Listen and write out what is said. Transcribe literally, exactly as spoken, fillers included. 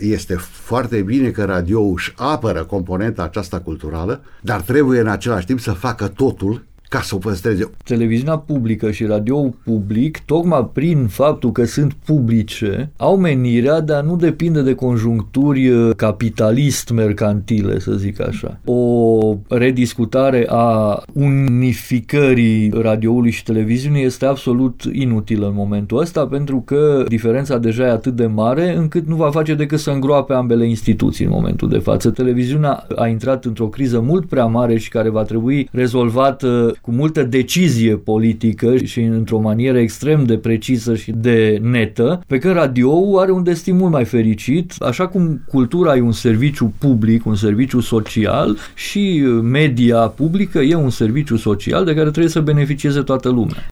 este foarte bine că radio își apără componenta aceasta culturală, dar trebuie în același timp să facă totul ca să o păstreze. Televiziunea publică și radioul public, tocmai prin faptul că sunt publice, au menirea de a nu depinde de conjuncturi capitalist-mercantile, să zic așa. O rediscutare a unificării radioului și televiziunii este absolut inutilă în momentul ăsta, pentru că diferența deja e atât de mare încât nu va face decât să îngroape ambele instituții în momentul de față. Televiziunea a intrat într-o criză mult prea mare și care va trebui rezolvată cu multă decizie politică și într-o manieră extrem de precisă și de netă, pe când radioul are un destin mult mai fericit, așa cum cultura e un serviciu public, un serviciu social, și media publică e un serviciu social de care trebuie să beneficieze toată lumea.